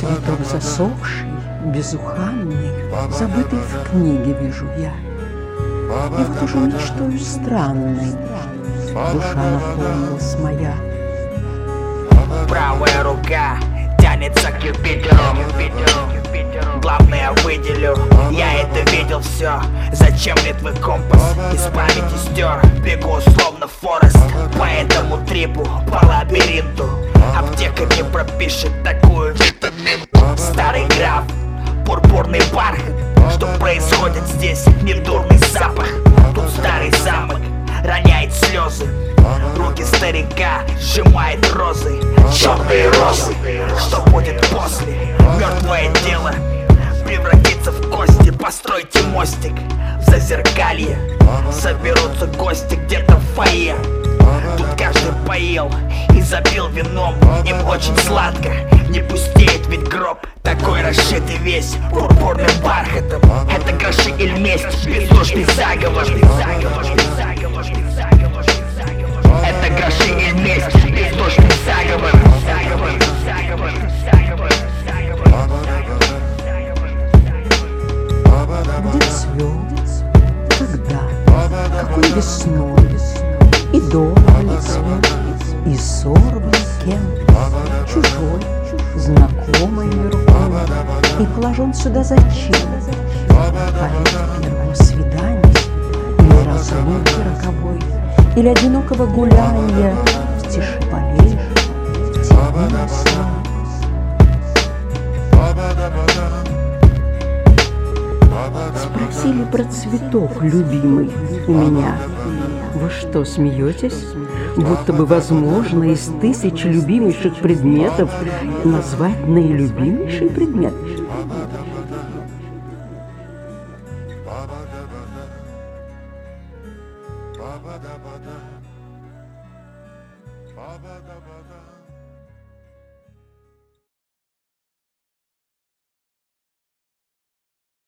Цветок засохший, безуханный, забытый в книге вижу я. И вот уже мечтою странной душа наполнилась моя. Правая рука тянется к Юпитеру. Главное выделю, я это видел все. Зачем мне твой компас из памяти стер? Бегу словно Форест по этому трипу, по лабиринту. Аптека не пропишет такую витаминку. Старый граф, пурпурный бархат. Что происходит здесь? Недурный запах. Тут старый замок роняет слезы. Руки старика сжимает розы, черные розы. Что будет после? Мертвое тело превратится в кости. Постройте мостик в зазеркалье. Соберутся гости где-то в фойе. Тут каждый поел и запил вином. Им очень сладко, не пустеет ведь гроб. Такой расшитый весь пурпурным бархатом. Это гроши или месть, бездушный заговор. Это гроши или месть, бездушный заговор. Где цвел, когда, какой весной, и дома ли цвет, и сорван кем, чужой, знакомой мне рукой, и положен сюда зачем? Память первого свидания, или разлуки роковой, или одинокого гуляния в тиши полей, в тени лесной. Спросили про цветок, любимый, у меня. Вы что, смеетесь? Будто бы возможно из тысяч любимейших предметов назвать наилюбимейший предмет. Ba ba da ba da.